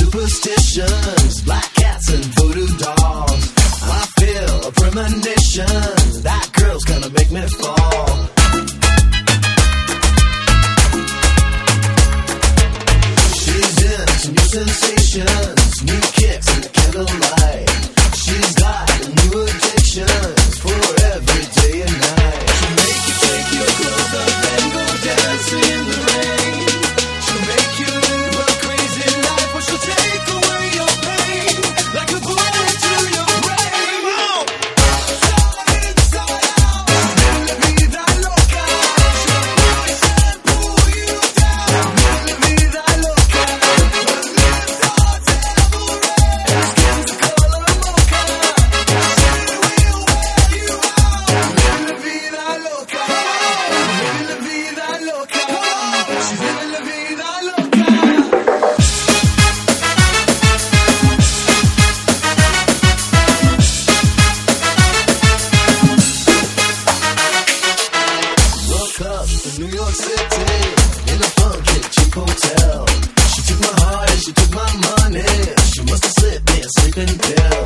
superstitions, black cats and voodoo dolls. I feel a premonition, that girl's gonna make me fall. She's into new sensations, new kicks in the candlelight. She's got new addictions for every day and night. She'll make you take your clothes off and go dancing in the rain. She'll make you live a crazy life, but she'll take away your pain like a bullet to your brain. Inside out, la vida loca. She'll push and pull you down. La vida loca. Lips are devil red, skin's the color mocha. She will wear you out. La vida loca. La vida loca. She's living la vida loca. Woke up in New York City in a funky cheap hotel. She took my heart and she took my money. She must have slipped me a sleeping pill.